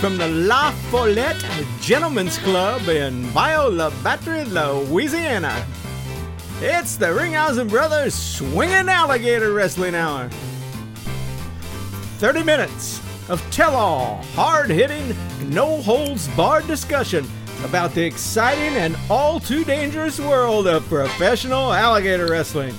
from the La Follette Gentlemen's Club in Bayou La Batterie, Louisiana. It's the Ringhausen Brothers Swinging Alligator Wrestling Hour. 30 minutes of tell-all, hard-hitting, no-holds-barred discussion about the exciting and all-too-dangerous world of professional alligator wrestling.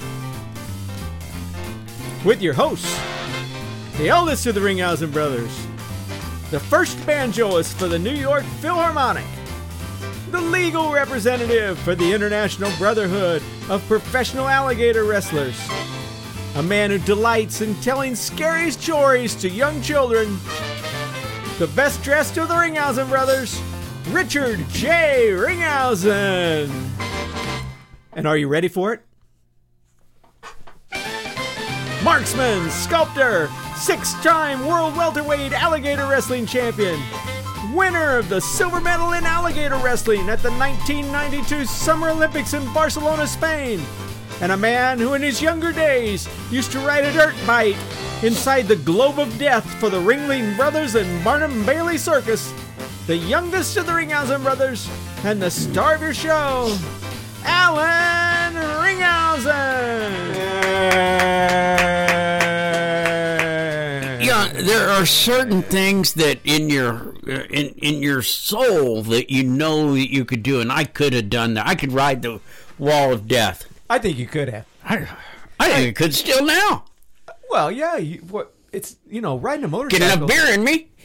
With your hosts, the eldest of the Ringhausen Brothers, the first banjoist for the New York Philharmonic, the legal representative for the International Brotherhood of Professional Alligator Wrestlers, a man who delights in telling scary stories to young children, the best dressed of the Ringhausen Brothers, Richard J. Ringhausen. And are you ready for it? Marksman, sculptor, 6-time world welterweight alligator wrestling champion, winner of the silver medal in alligator wrestling at the 1992 Summer Olympics in Barcelona, Spain, and a man who in his younger days used to ride a dirt bike inside the Globe of Death for the Ringling Brothers and Barnum Bailey Circus, the youngest of the Ringhausen Brothers, and the star of your show, Alan Ringhausen. Yeah, there are certain things that in your soul that you know that you could do, and I could have done that. I could ride the wall of death. I think you could have. I think I could still now. Well, yeah, it's riding a motorcycle. Get enough beer in me.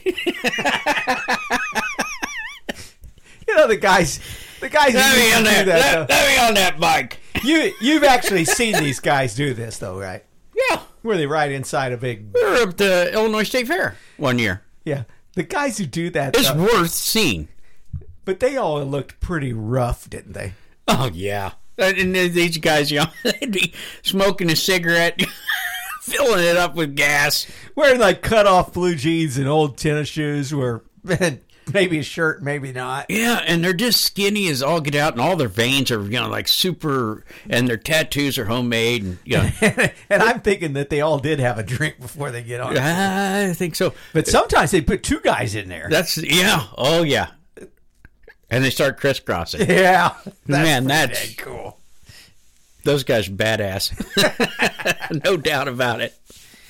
The guys who do that. Let me on that bike. You've actually seen these guys do this, though, right? Yeah. Where they ride inside a big... We were up to Illinois State Fair one year. Yeah. The guys who do that... It's worth seeing. But they all looked pretty rough, didn't they? Oh, yeah. And these guys, they'd be smoking a cigarette, filling it up with gas. Wearing, cut-off blue jeans and old tennis shoes, maybe a shirt, maybe not. Yeah, and they're just skinny as all get out, and all their veins are, super, and their tattoos are homemade. And, and I'm thinking that they all did have a drink before they get on. I think so. But sometimes they put two guys in there. Oh, yeah. And they start crisscrossing. Yeah. That's cool. Those guys are badass. No doubt about it.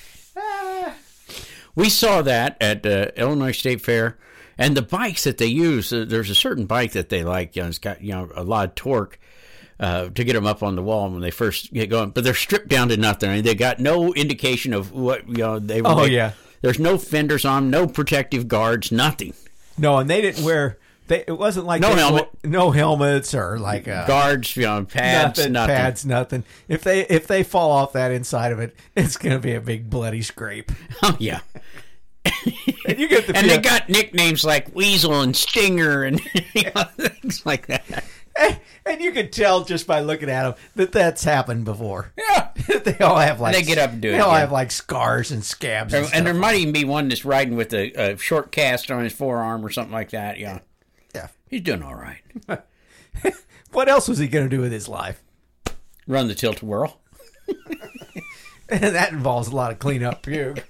We saw that at Illinois State Fair. And the bikes that they use, there's a certain bike that they like. It's got a lot of torque to get them up on the wall when they first get going. But they're stripped down to nothing. I mean, they got no indication of what they were. Oh, yeah. There's no fenders on them, no protective guards, nothing. No, and they didn't wear... It wasn't like no helmets or guards, pads, nothing. Pads, nothing. If they fall off that inside of it, it's going to be a big bloody scrape. Oh yeah. And you get they got nicknames like Weasel and Stinger and things like that. And you can tell just by looking at them that that's happened before. Yeah, they all have they get up and do it. They all have scars and scabs. And there might even be one that's riding with a short cast on his forearm or something like that. Yeah. Yeah. He's doing all right. What else was he going to do with his life? Run the tilt-a-whirl. And that involves a lot of cleanup puke.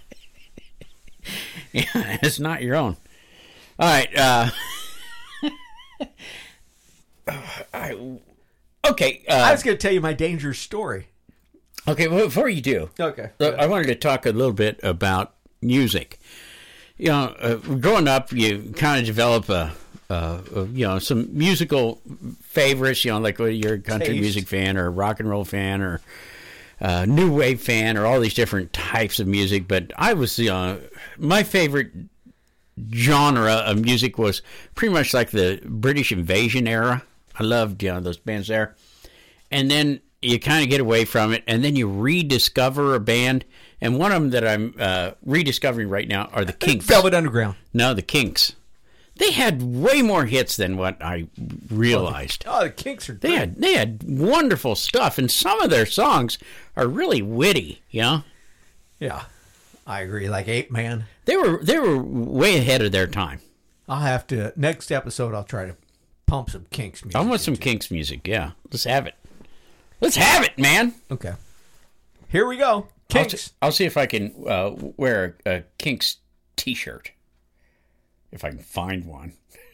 Yeah, it's not your own. All right. Okay. I was going to tell you my dangerous story. Okay, well, before you do. Okay. I wanted to talk a little bit about music. Growing up, you kind of develop some musical favorites, like whether you're a country music fan or a rock and roll fan or new wave fan or all these different types of music. But I was, my favorite genre of music was pretty much like the British Invasion era. I loved, those bands there. And then you kind of get away from it, and then you rediscover a band. And one of them that I'm rediscovering right now are the Kinks. Velvet Underground. No, the Kinks. They had way more hits than what I realized. Oh, the Kinks are great. They had wonderful stuff, and some of their songs are really witty, Yeah, I agree. Like Ape Man. They were way ahead of their time. I'll have to, next episode, I'll try to pump some Kinks music. I want some Kinks music, yeah. Let's have it. Let's have it, man. Okay. Here we go. Kinks. I'll see if I can wear a Kinks t-shirt. if I can find one.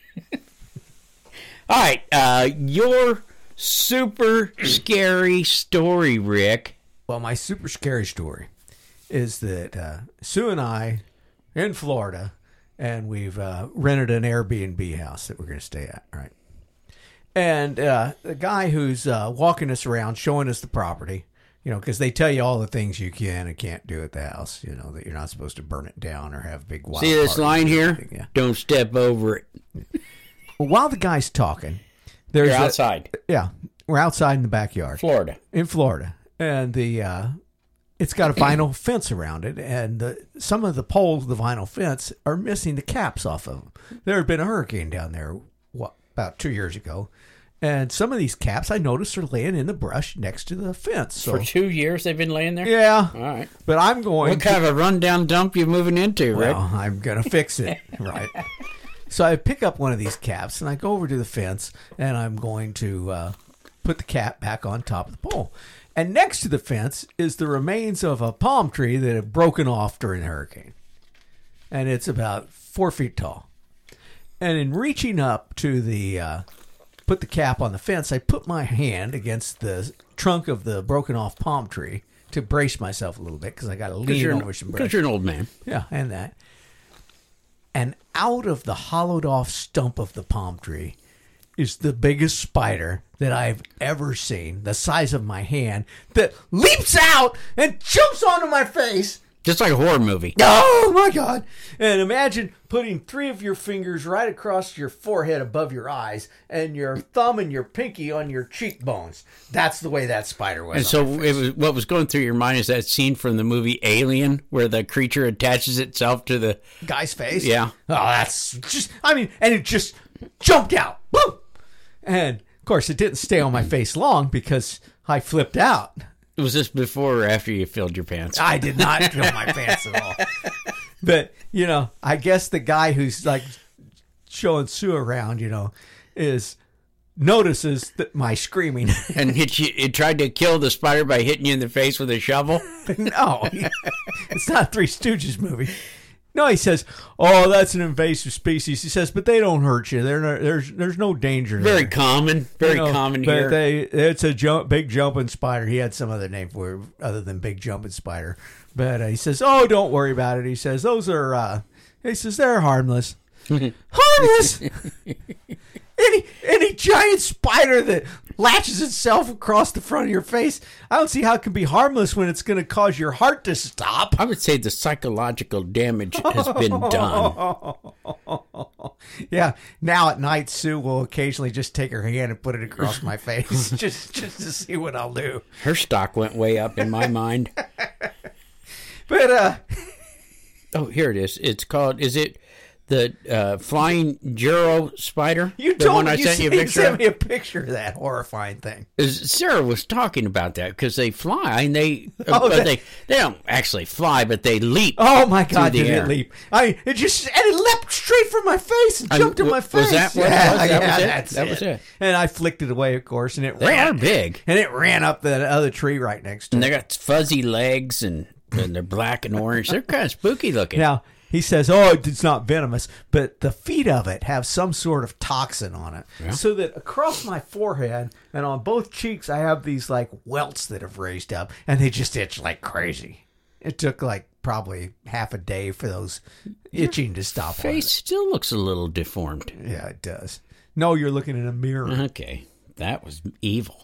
All right, your super scary story, Rick. Well, my super scary story is that Sue and I in Florida, and we've rented an Airbnb house that we're going to stay at, right? And the guy who's walking us around, showing us the property, because they tell you all the things you can and can't do at the house, that you're not supposed to burn it down or have big wild See this line here? Yeah. Don't step over it. Well, while the guy's talking, there's You're outside. We're outside in the backyard. In Florida. And it's got a vinyl fence around it, and some of the poles of the vinyl fence are missing the caps off of them. There had been a hurricane down there, about 2 years ago, and some of these caps I noticed are laying in the brush next to the fence. So, For 2 years they've been laying there? Yeah. All right. But I'm going What kind of a rundown dump you moving into, Rick? Well, I'm going to fix it, right? So I pick up one of these caps, and I go over to the fence, and I'm going to put the cap back on top of the pole. And next to the fence is the remains of a palm tree that had broken off during the hurricane. And it's about 4 feet tall. And in reaching up to put the cap on the fence, I put my hand against the trunk of the broken off palm tree to brace myself a little bit because I got to lean over some brush. Because you're an old man. Yeah, and that. And out of the hollowed off stump of the palm tree is the biggest spider that I've ever seen, the size of my hand, that leaps out and jumps onto my face. Just like a horror movie. Oh, my God. And imagine putting 3 of your fingers right across your forehead above your eyes and your thumb and your pinky on your cheekbones. That's the way that spider was. And so what was going through your mind is that scene from the movie Alien where the creature attaches itself to the guy's face? Yeah. Oh, that's just, and it just jumped out. Boom! And, of course, it didn't stay on my face long because I flipped out. Was this before or after you filled your pants? I did not fill my pants at all. But, I guess the guy who's like showing Sue around, notices that my screaming. And it tried to kill the spider by hitting you in the face with a shovel? No, it's not a Three Stooges movie. No, he says, "Oh, that's an invasive species." He says, "But they don't hurt you. There's no danger." Very common here. But it's a big jumping spider. He had some other name for it other than big jumping spider. But he says, "Oh, don't worry about it." He says, "Those are." He says, "They're harmless." Harmless. Any giant spider that latches itself across the front of your face, I don't see how it can be harmless when it's going to cause your heart to stop. I would say the psychological damage has been done. Yeah. Now at night, Sue will occasionally just take her hand and put it across my face just to see what I'll do. Her stock went way up in my mind. But oh, here it is. It's called. Is it the flying Juro spider? You the told one me I you sent you a picture sent of? me a picture of that horrifying thing. Sarah was talking about that because they fly and they don't actually fly, but they leap. Oh my God! Did it leap? It leapt straight from my face and jumped in my face. Was that what it was? That was it. And I flicked it away, of course, and They are big, and it ran up the other tree right next to it. And they got fuzzy legs and they're black and orange. They're kind of spooky looking. Now, he says, "Oh, it's not venomous," but the feet of it have some sort of toxin on it. Yeah. So that across my forehead and on both cheeks, I have these like welts that have raised up, and they just itch like crazy. It took like probably half a day for those itching to stop. Face still looks a little deformed. Yeah, it does. No, you're looking in a mirror. Okay, that was evil.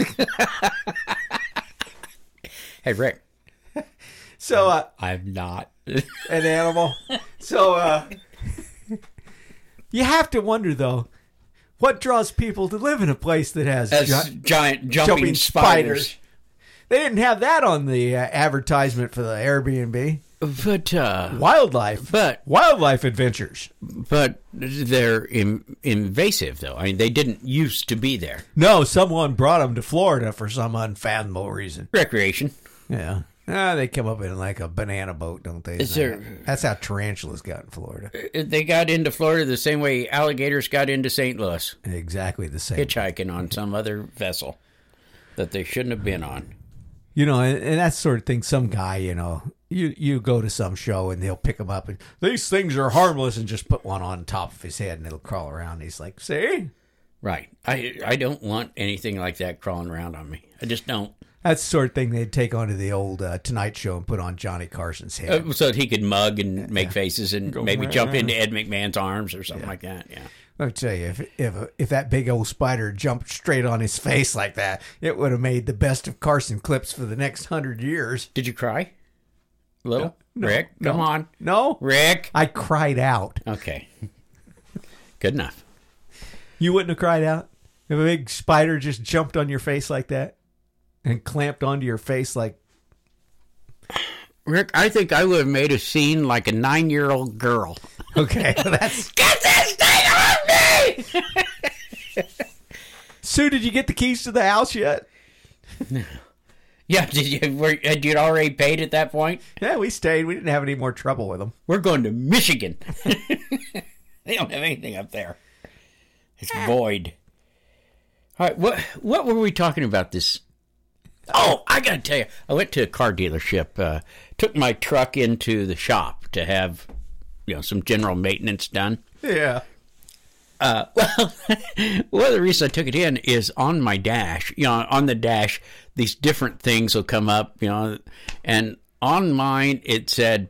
Hey, Rick. So I'm not an animal. So you have to wonder though, what draws people to live in a place that has giant jumping spiders. They didn't have that on the advertisement for the Airbnb. But wildlife adventures. But they're invasive, though. I mean, they didn't used to be there. No, someone brought them to Florida for some unfathomable reason. Recreation. Yeah. They come up in like a banana boat, don't they? That's how tarantulas got in Florida. They got into Florida the same way alligators got into St. Louis. Exactly the same. Hitchhiking on some other vessel that they shouldn't have been on. And that sort of thing, some guy, You go to some show and they'll pick him up and these things are harmless and just put one on top of his head and it'll crawl around. And he's like, see? Right. I don't want anything like that crawling around on me. I just don't. That's the sort of thing they'd take onto the old Tonight Show and put on Johnny Carson's head. So that he could mug and make faces and maybe jump into Ed McMahon's arms or something like that. Yeah. I'll tell you, if that big old spider jumped straight on his face like that, it would have made the best of Carson clips for the next 100 years. Did you cry? A little? No, Rick, come on. No. Rick. I cried out. Okay. Good enough. You wouldn't have cried out if a big spider just jumped on your face like that and clamped onto your face like... Rick, I think I would have made a scene like a 9-year-old girl. Okay, that's... Get this thing off me! Sue, did you get the keys to the house yet? No. Yeah, had you already paid at that point? Yeah, we stayed. We didn't have any more trouble with them. We're going to Michigan. They don't have anything up there. It's void. All right, what were we talking about this? Oh, I got to tell you, I went to a car dealership, took my truck into the shop to have, some general maintenance done. Yeah. Well, one of the reasons I took it in is on my dash. On the dash, these different things will come up, and on mine it said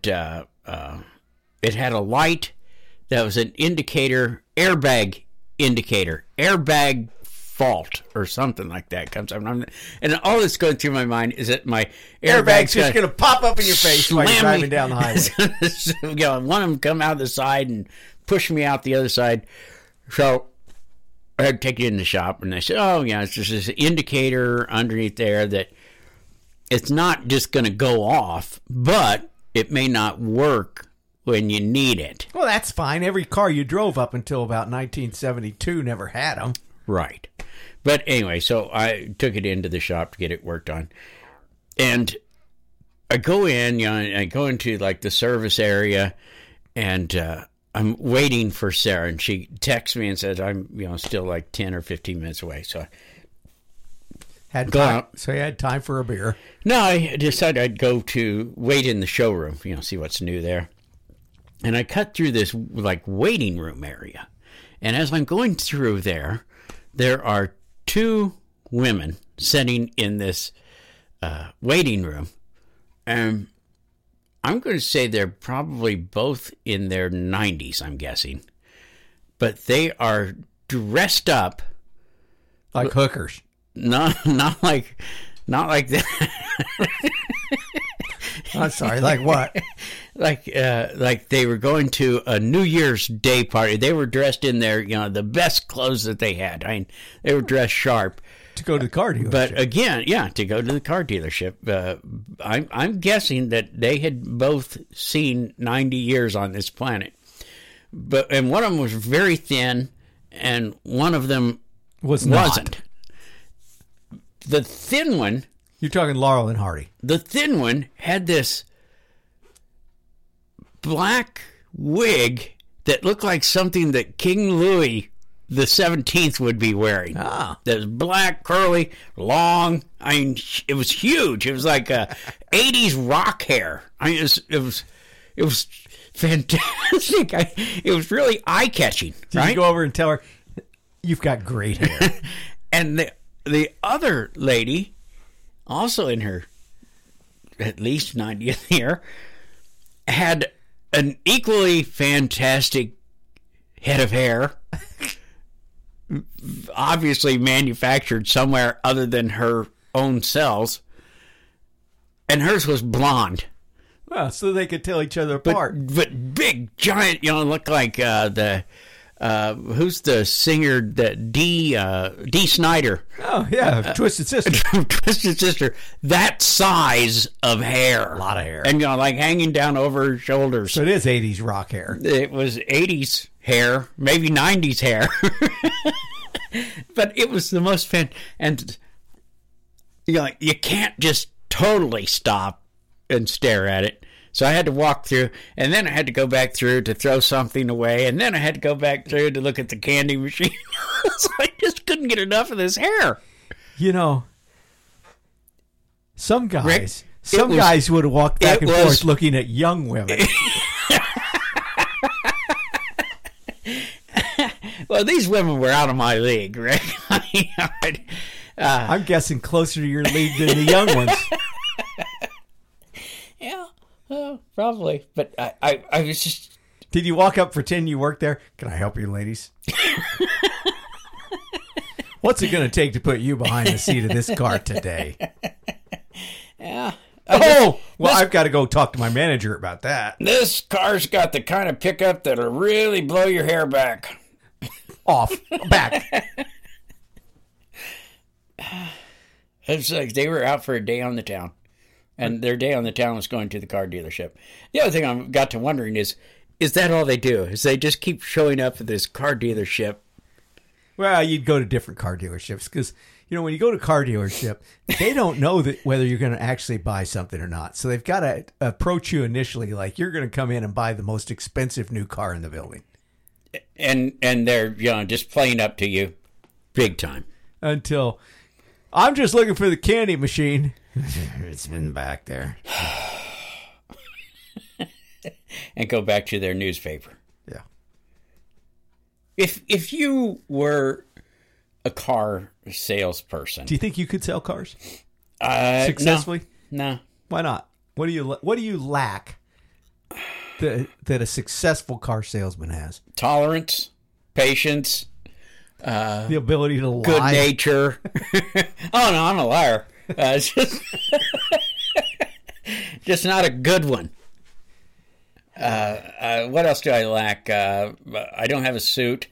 it had a light that was an indicator, airbag indicator, airbag fault or something like that comes up. And all that's going through my mind is that my airbag's just going to pop up in your face while you're driving down the highway. One of them come out the side and push me out the other side. So I had to take it in the shop, and they said, oh, yeah, it's just this indicator underneath there that it's not just going to go off, but it may not work when you need it. Well, that's fine. Every car you drove up until about 1972 never had them. Right. But anyway, so I took it into the shop to get it worked on. And I go in, I go into like the service area, and I'm waiting for Sarah, and she texts me and says I'm, still like 10 or 15 minutes away. So So you had time for a beer. No, I decided I'd go to wait in the showroom, see what's new there. And I cut through this like waiting room area. And as I'm going through there are two women sitting in this waiting room. And I'm going to say they're probably both in their 90s, I'm guessing. But they are dressed up like hookers. Not like that. I'm sorry, like what? Like they were going to a New Year's Day party. They were dressed in their, the best clothes that they had. I mean, they were dressed sharp. To go to the car dealership. But again, to go to the car dealership. I'm guessing that they had both seen 90 years on this planet. And one of them was very thin, and one of them wasn't. The thin one... You're talking Laurel and Hardy. The thin one had this black wig that looked like something that King Louis the 17th would be wearing. Ah. That was black, curly, long. I mean, it was huge. It was like 80s rock hair. I mean, it was fantastic. It was really eye-catching. Did you go over and tell her, you've got great hair? And the other lady, also in her at least 90th year, had an equally fantastic head of hair, obviously manufactured somewhere other than her own cells, and hers was blonde. Well, so they could tell each other apart. But big, giant, looked like who's the singer that Dee Snider? Oh yeah, Twisted Sister. Twisted Sister. That size of hair, a lot of hair, and like hanging down over her shoulders. So it is 80s rock hair. It was 80s hair, maybe 90s hair, but it was the most and you can't just totally stop and stare at it. So I had to walk through, and then I had to go back through to throw something away, and then I had to go back through to look at the candy machine. So I just couldn't get enough of this hair. Some guys Some guys would have walked back and forth looking at young women. Well, these women were out of my league, right? I'm guessing closer to your league than the young ones. Yeah, probably. But I was just... Did you walk up, pretend you worked there? Can I help you, ladies? What's it going to take to put you behind the seat of this car today? Yeah. I've got to go talk to my manager about that. This car's got the kind of pickup that'll really blow your hair back. Back. It's like they were out for a day on the town. And their day on the town was going to the car dealership. The other thing I got to wondering is that all they do? Is they just keep showing up at this car dealership? Well, you'd go to different car dealerships because, when you go to a car dealership, they don't know that whether you're going to actually buy something or not. So they've got to approach you initially like you're going to come in and buy the most expensive new car in the building. And they're, just playing up to you big time. Until, I'm just looking for the candy machine. It's been back there. And go back to their newspaper. Yeah. If you were a car salesperson, do you think you could sell cars successfully? No. Why not? What do you lack that a successful car salesman has? Tolerance, patience, the ability to lie, good nature. Oh no, I'm a liar. It's just not a good one. What else do I lack? I don't have a suit.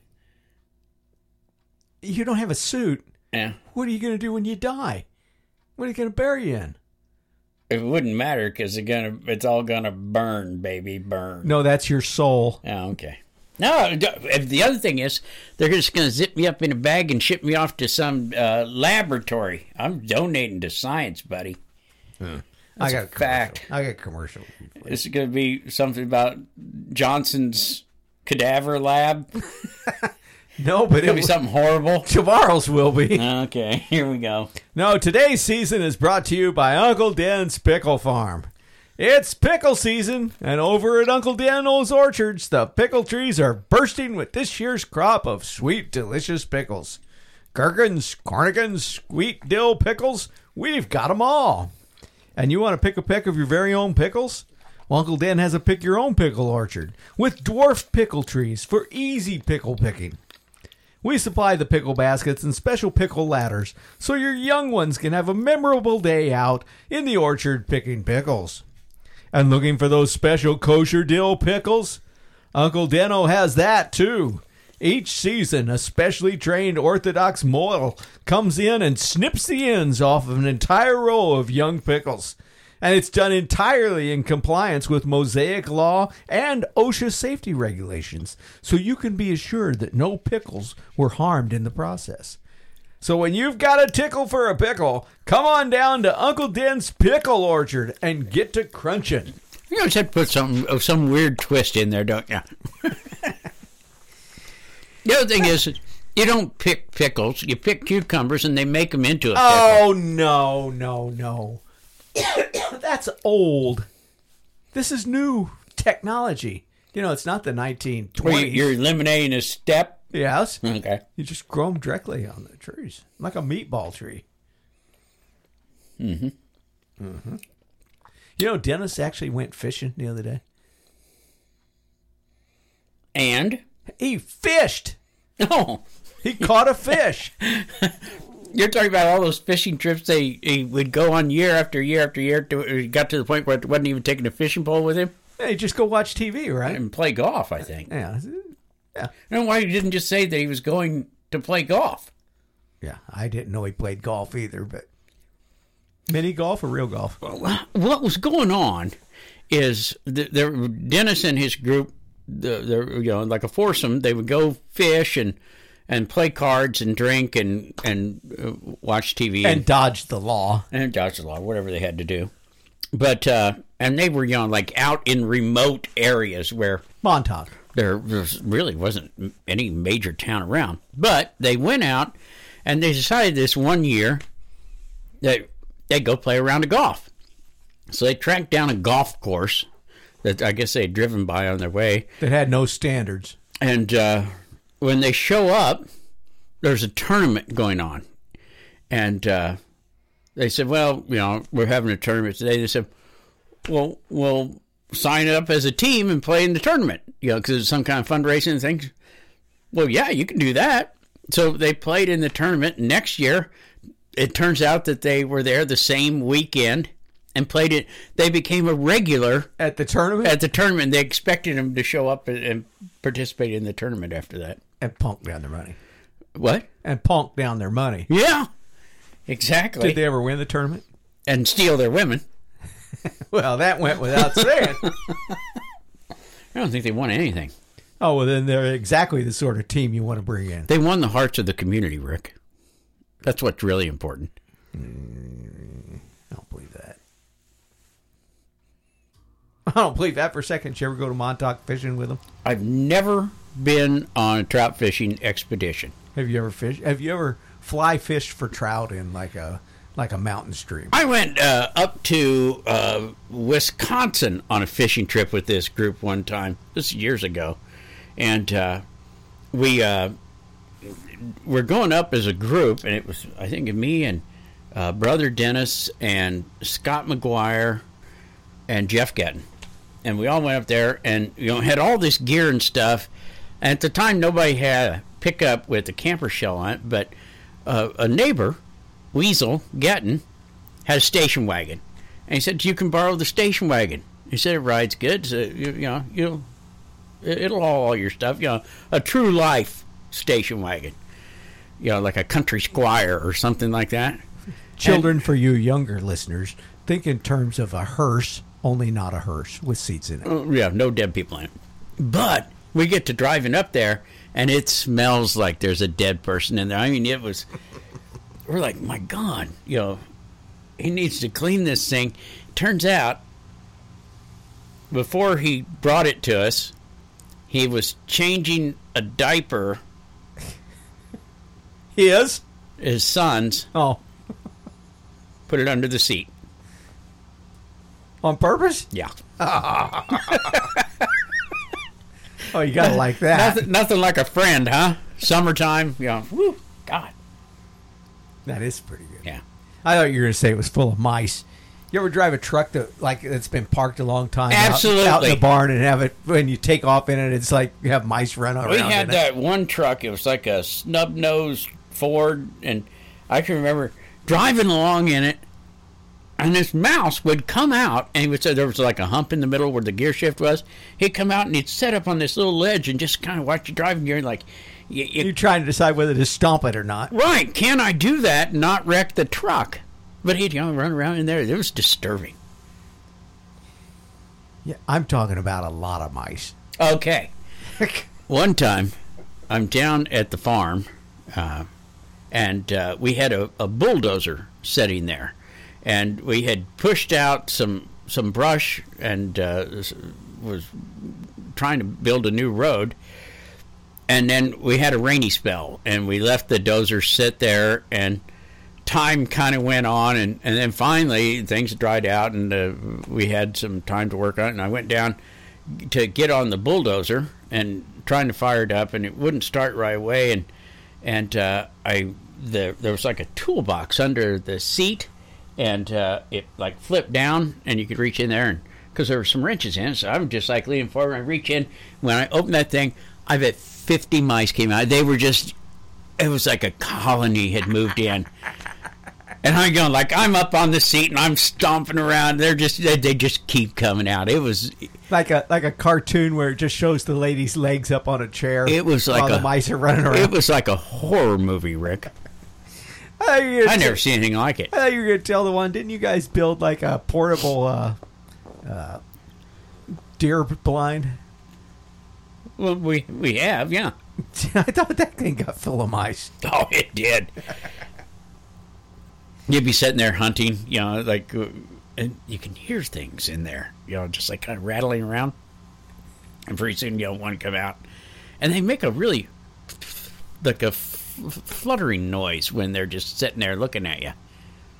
You don't have a suit? Yeah. What are you going to do when you die? What are you going to bury you in? It wouldn't matter because it's all going to burn, baby, burn. No, that's your soul. Oh, okay. No, the other thing is they're just going to zip me up in a bag and ship me off to some laboratory. I'm donating to science, buddy. I got a fact. I got a commercial. This is going to be something about Johnson's cadaver lab. No, but it'll be something horrible. Tomorrow's will be. Okay, here we go. No, today's season is brought to you by Uncle Dan's Pickle Farm. It's pickle season, and over at Uncle Dan's Orchards, the pickle trees are bursting with this year's crop of sweet, delicious pickles. Gherkins, cornigans, sweet dill pickles, we've got them all. And you want to pick a peck of your very own pickles? Well, Uncle Dan has a pick-your-own-pickle orchard with dwarf pickle trees for easy pickle picking. We supply the pickle baskets and special pickle ladders so your young ones can have a memorable day out in the orchard picking pickles. And looking for those special kosher dill pickles? Uncle Deno has that too. Each season, a specially trained Orthodox mohel comes in and snips the ends off of an entire row of young pickles. And it's done entirely in compliance with Mosaic law and OSHA safety regulations, so you can be assured that no pickles were harmed in the process. So when you've got a tickle for a pickle, come on down to Uncle Dan's Pickle Orchard and get to crunching. You just have to put some weird twist in there, don't you? The other thing is, you don't pick pickles. You pick cucumbers, and they make them into a pickle. Oh, no. That's old. This is new technology. It's not the 1920s. Well, you're eliminating a step? Yes. Okay. You just grow them directly on the trees, like a meatball tree. Mm-hmm. Dennis actually went fishing the other day. And? He fished. No. He caught a fish. You're talking about all those fishing trips they would go on year after year after year. It got to the point where it wasn't even taking a fishing pole with him. Yeah, you just go watch TV, right? And play golf, I think. Yeah. And why you didn't just say that he was going to play golf? Yeah, I didn't know he played golf either, but mini golf or real golf? Well, what was going on is Dennis and his group, like a foursome, they would go fish and play cards and drink and watch TV. And dodge the law. And dodge the law, whatever they had to do. But, and they were, like out in remote areas where... Montauk. There really wasn't any major town around. But they went out and they decided this one year that they'd go play a round of golf. So they tracked down a golf course that I guess they'd driven by on their way. That had no standards. And when they show up, there's a tournament going on. And they said, well, we're having a tournament today. They said, well, we'll sign up as a team and play in the tournament, because it's some kind of fundraising thing. Well, yeah, you can do that. So they played in the tournament. Next year, it turns out that they were there the same weekend and played it. They became a regular at the tournament. They expected them to show up and participate in the tournament after that. And punk down their money. What? And punk down their money. Yeah, exactly. Did they ever win the tournament? And steal their women. Well, that went without saying. I don't think they won anything. Oh, well, then they're exactly the sort of team you want to bring in. They won the hearts of the community, Rick. That's what's really important. I don't believe that. I don't believe that for a second. Did you ever go to Montauk fishing with them? I've never been on a trout fishing expedition. Have you ever fished? Have you ever fly fished for trout in like a mountain stream? I went up to Wisconsin on a fishing trip with this group one time. This is years ago. And we were going up as a group, and it was, I think, me and Brother Dennis and Scott McGuire and Jeff Getton. And we all went up there and had all this gear and stuff. And at the time, nobody had a pickup with a camper shell on it, but a neighbor, Weasel Getton, had a station wagon. And he said, you can borrow the station wagon. He said it rides good, so it'll haul all your stuff. A true life station wagon. Like a country squire or something like that. Children, for you younger listeners, think in terms of a hearse, only not a hearse with seats in it. Yeah, no dead people in it. But we get to driving up there, and it smells like there's a dead person in there. I mean, we're like, my God, he needs to clean this thing. Turns out, before he brought it to us, he was changing a diaper. His son's. Oh. Put it under the seat. On purpose? Yeah. Oh, you gotta like that. Nothing like a friend, huh? Summertime, woo, God. That is pretty good. Yeah. I thought you were gonna say it was full of mice. You ever drive a truck that's been parked a long time? Absolutely. Out in the barn and have it, when you take off in it, it's like you have mice run around. We had that one truck. It was like a snub-nosed Ford, and I can remember driving along in it, and this mouse would come out, and he would say there was like a hump in the middle where the gear shift was. He'd come out, and he'd set up on this little ledge and just kind of watch you driving gear, like... You're trying to decide whether to stomp it or not. Right. Can I do that and not wreck the truck? But he'd run around in there. It was disturbing. Yeah, I'm talking about a lot of mice. Okay. One time, I'm down at the farm, and we had a bulldozer sitting there. And we had pushed out some brush and was trying to build a new road. And then we had a rainy spell, and we left the dozer sit there, and time kind of went on, and then finally things dried out, and we had some time to work on it, and I went down to get on the bulldozer and trying to fire it up, and it wouldn't start right away, and there was like a toolbox under the seat, and it like flipped down, and you could reach in there, and because there were some wrenches in it, so I'm just like leaning forward, and I reach in. When I opened that thing, I bet 50 mice came out. They were just, it was like a colony had moved in. And I'm going, like, I'm up on the seat and I'm stomping around. They just keep coming out. It was like a cartoon where it just shows the lady's legs up on a chair. It was like while the mice are running around. It was like a horror movie, Rick. I never seen anything like it. I thought you were going to tell the one. Didn't you guys build like a portable deer blind? Well, we have, yeah. I thought that thing got full of mice. Oh, it did. You'd be sitting there hunting, like, and you can hear things in there, just like kind of rattling around. And pretty soon, one come out. And they make a really, like a fluttering noise when they're just sitting there looking at you.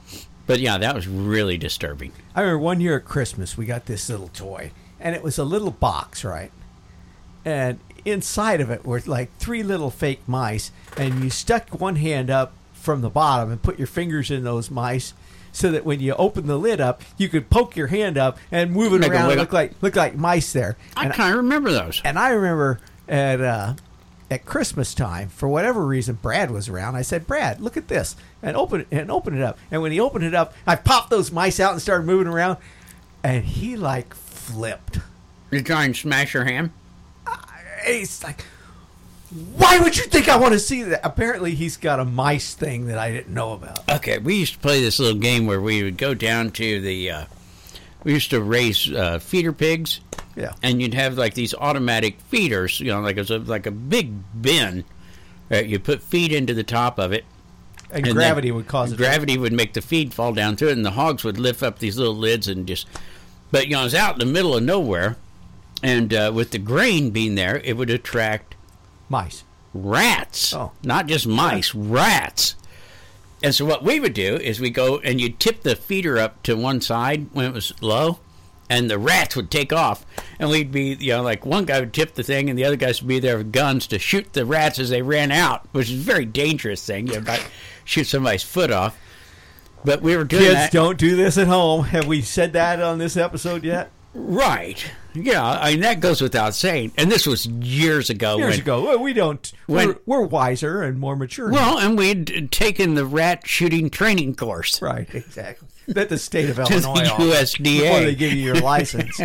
But yeah, that was really disturbing. I remember one year at Christmas, we got this little toy, and it was a little box, right? And inside of it were like 3 little fake mice, and you stuck one hand up from the bottom and put your fingers in those mice, so that when you open the lid up, you could poke your hand up and move it around and look like mice there. I kind of remember those. And I remember at Christmas time, for whatever reason, Brad was around. I said, "Brad, look at this," and open it up. And when he opened it up, I popped those mice out and started moving around, and he like flipped. You try and smash your hand? He's like, "Why would you think I want to see that?" Apparently, he's got a mice thing that I didn't know about. Okay, we used to play this little game where we would go down to the. We used to raise feeder pigs. Yeah. And you'd have like these automatic feeders, like it was like a big bin. You put feed into the top of it. And gravity would cause it. Gravity would make the feed fall down through it, and the hogs would lift up these little lids and just. But it was out in the middle of nowhere, and with the grain being there, it would attract mice, rats. Oh, not just mice, rats. And so what we would do is we go and you'd tip the feeder up to one side when it was low, and the rats would take off. And we'd be, like one guy would tip the thing, and the other guys would be there with guns to shoot the rats as they ran out, which is a very dangerous thing. You might shoot somebody's foot off. But we were doing Kids, that. don't do this at home. Have we said that on this episode yet? Right. Yeah, I mean, that goes without saying. And this was years ago. Well, we don't. We're wiser and more mature. Well, and we'd taken the rat shooting training course. Right, exactly. That the state of Illinois to the USDA. Before they give you your license.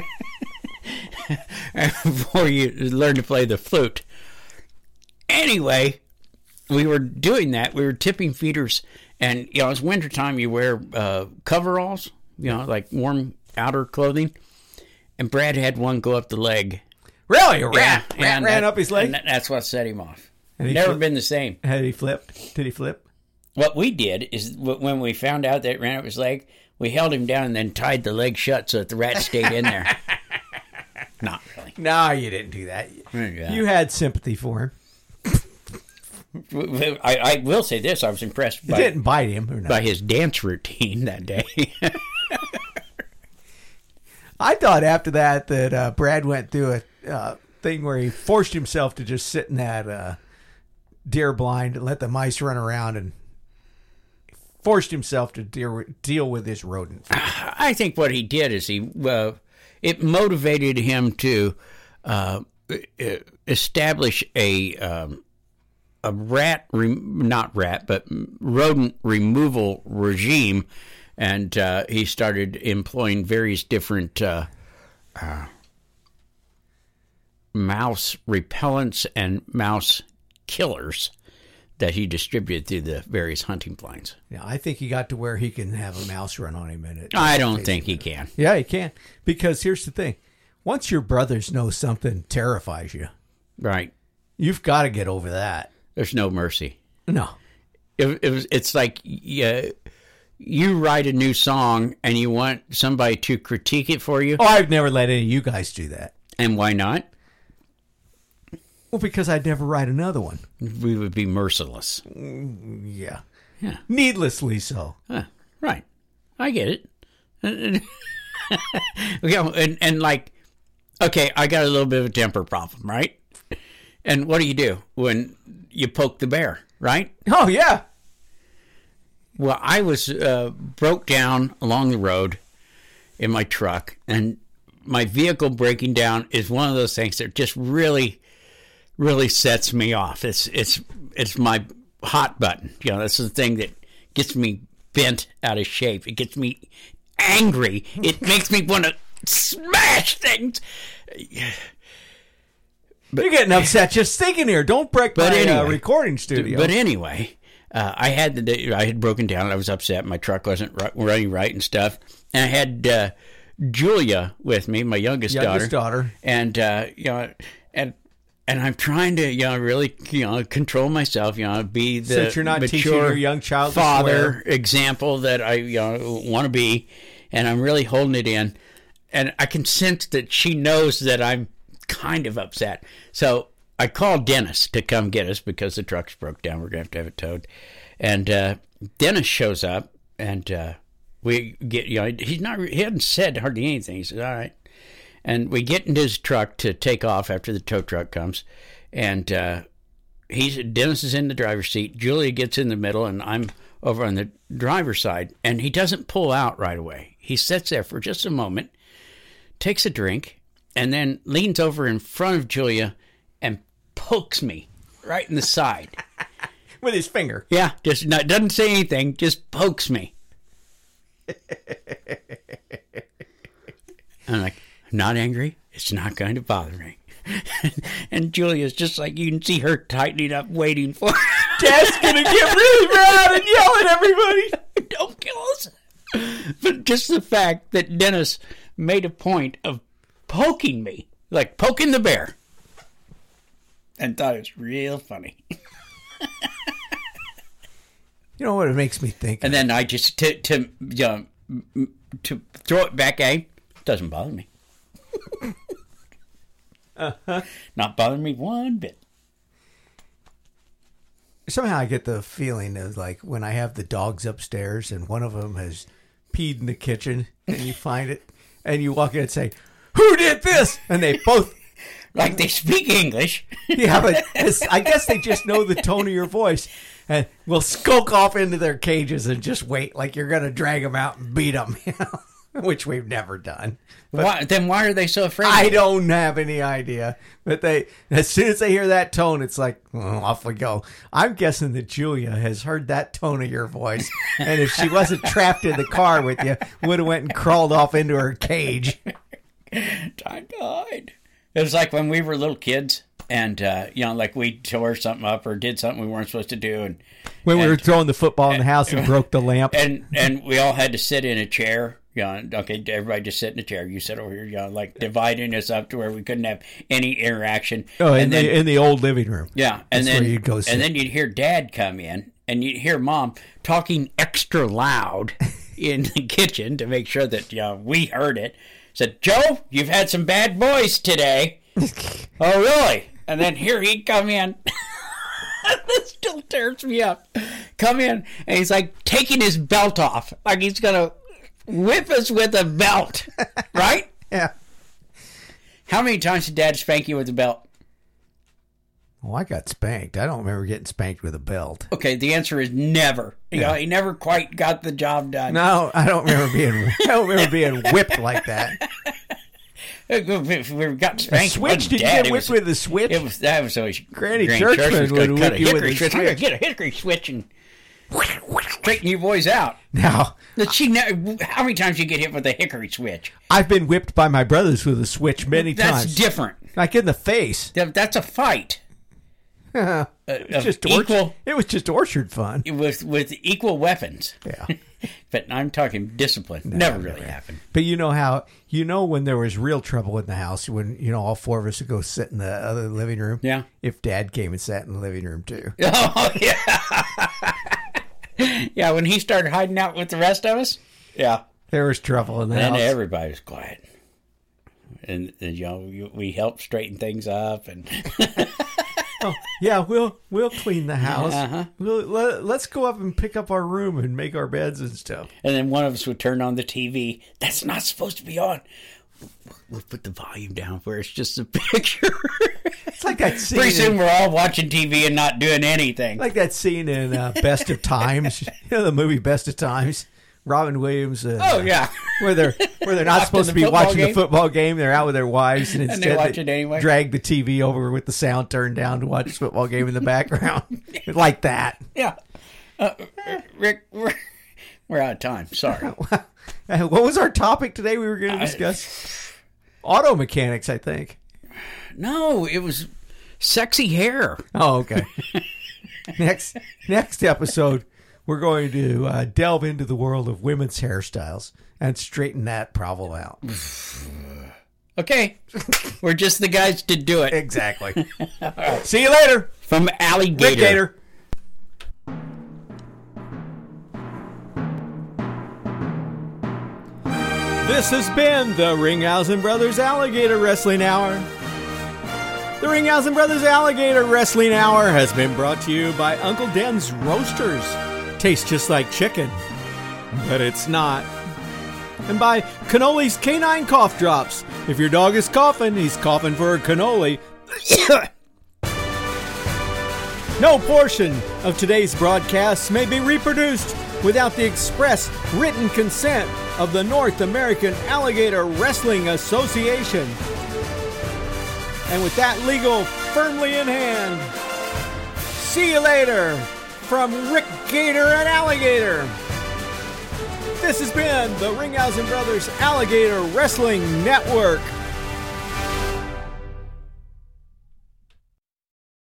Before you learn to play the flute. Anyway, we were doing that. We were tipping feeders. And, it's wintertime. You wear coveralls, like warm outer clothing. And Brad had one go up the leg. Really? A rat ran up his leg? And that's what set him off. Never been the same. Had he flipped? Did he flip? What we did is when we found out that it ran up his leg, we held him down and then tied the leg shut so that the rat stayed in there. Not really. No, you didn't do that. Yeah. You had sympathy for him. I will say this. I was impressed by... It didn't bite him. Or not. By his dance routine that day. I thought after that Brad went through a thing where he forced himself to just sit in that deer blind and let the mice run around and forced himself to deal with this rodent. I think what he did is it motivated him to establish a rodent removal regime. And he started employing various different mouse repellents and mouse killers that he distributed through the various hunting blinds. Yeah, I think he got to where he can have a mouse run on him. I don't think he can. Yeah, he can. Because here's the thing. Once your brothers know something terrifies you, right, you've got to get over that. There's no mercy. No. It's like... You write a new song and you want somebody to critique it for you? Oh, I've never let any of you guys do that. And why not? Well, because I'd never write another one. We would be merciless. Yeah. Yeah. Needlessly so. Right. I get it. and like, okay, I got a little bit of a temper problem, right? And what do when you poke the bear, right? Oh, yeah. Well, I was broke down along the road in my truck, and my vehicle breaking down is one of those things that just really, really sets me off. It's my hot button. This is the thing that gets me bent out of shape. It gets me angry. It makes me want to smash things. You're getting upset just thinking here. Don't break my recording studio. But anyway... I had broken down. I was upset. My truck wasn't running right and stuff. And I had Julia with me, my youngest daughter. And and I'm trying to really control myself. Be the since you're not teaching your young child father example that I want to be, and I'm really holding it in. And I can sense that she knows that I'm kind of upset. So I called Dennis to come get us because the truck's broke down. We're going to have it towed. And Dennis shows up, and we get, he hadn't said hardly anything. He says, all right. And we get into his truck to take off after the tow truck comes. And Dennis is in the driver's seat. Julia gets in the middle, and I'm over on the driver's side. And he doesn't pull out right away. He sits there for just a moment, takes a drink, and then leans over in front of Julia and pokes me right in the side. With his finger. Yeah, doesn't say anything, just pokes me. I'm like, I'm not angry. It's not going to bother me. And Julia's just like, you can see her tightening up, waiting for it. Dad's going to get really mad and yell at everybody. Don't kill us. But just the fact that Dennis made a point of poking me, like poking the bear, and thought it was real funny. You know what it makes me think? And then I just, to throw it back at him, doesn't bother me. Not bothering me one bit. Somehow I get the feeling of like when I have the dogs upstairs and one of them has peed in the kitchen and you find it and you walk in and say, "Who did this?" And they both... Like they speak English. Yeah, but I guess they just know the tone of your voice and will skulk off into their cages and just wait like you're going to drag them out and beat them, you know? Which we've never done. But why are they so afraid? I don't have any idea. But as soon as they hear that tone, it's like, off we go. I'm guessing that Julia has heard that tone of your voice. And if she wasn't trapped in the car with you, would have went and crawled off into her cage. Time to hide. It was like when we were little kids. And, like we tore something up or did something we weren't supposed to do. And when we were throwing the football in the house and broke the lamp. And we all had to sit in a chair. Okay, everybody just sit in a chair. You sit over here, like dividing us up to where we couldn't have any interaction. Oh, in the old living room. Yeah, and then where you'd go sit. And then you'd hear Dad come in, and you'd hear Mom talking extra loud in the kitchen to make sure that we heard it. Said, "Joe, you've had some bad boys today." Oh, really? And then here he'd come in. This still tears me up. Come in, and he's like taking his belt off, like he's gonna whip us with a belt, right? Yeah. How many times did Dad spank you with a belt? Well, I got spanked. I don't remember getting spanked with a belt. Okay, the answer is never. Yeah. He never quite got the job done. No, I don't remember being whipped like that. We got spanked. A switch? Did you get whipped with a switch? That was always Granny Churchman would whip you with a switch. I'm gonna get a hickory switch and straighten you boys out. Now, how many times you get hit with a hickory switch? I've been whipped by my brothers with a switch many times. That's different. Like in the face. That's a fight. It was just orchard fun. With equal weapons. Yeah. But I'm talking discipline. Never really happened. But when there was real trouble in the house, when, all four of us would go sit in the other living room. Yeah. If Dad came and sat in the living room too. Oh, yeah. Yeah, when he started hiding out with the rest of us. Yeah. There was trouble in the house. And everybody was quiet. And we helped straighten things up and... Oh, yeah, we'll clean the house. Uh-huh. Let's go up and pick up our room and make our beds and stuff. And then one of us would turn on the TV. That's not supposed to be on. We'll put the volume down where it's just a picture. It's like that scene. Pretty soon we're all watching TV and not doing anything. Like that scene in Best of Times. The movie Best of Times. Robin Williams. Yeah. Where they're not supposed to be watching the football game. They're out with their wives, and instead they watch it anyway. Drag the TV over with the sound turned down to watch the football game in the background. Like that. Yeah. Rick, we're out of time. Sorry. What was our topic today we were going to discuss? Auto mechanics, I think. No, it was sexy hair. Oh, okay. Next episode, we're going to delve into the world of women's hairstyles and straighten that problem out. Okay. We're just the guys to do it. Exactly. Right. See you later. From Alligator. This has been the Ringhausen Brothers Alligator Wrestling Hour. The Ringhausen Brothers Alligator Wrestling Hour has been brought to you by Uncle Den's Roasters. Tastes just like chicken. but it's not. And by Cannoli's Canine Cough Drops. If your dog is coughing, he's coughing for a cannoli. No portion of today's broadcast may be reproduced without the express written consent of the North American Alligator Wrestling Association. And with that legal firmly in hand, see you later from Rick Gator and Alligator. This has been the Ringhausen Brothers Alligator Wrestling Network.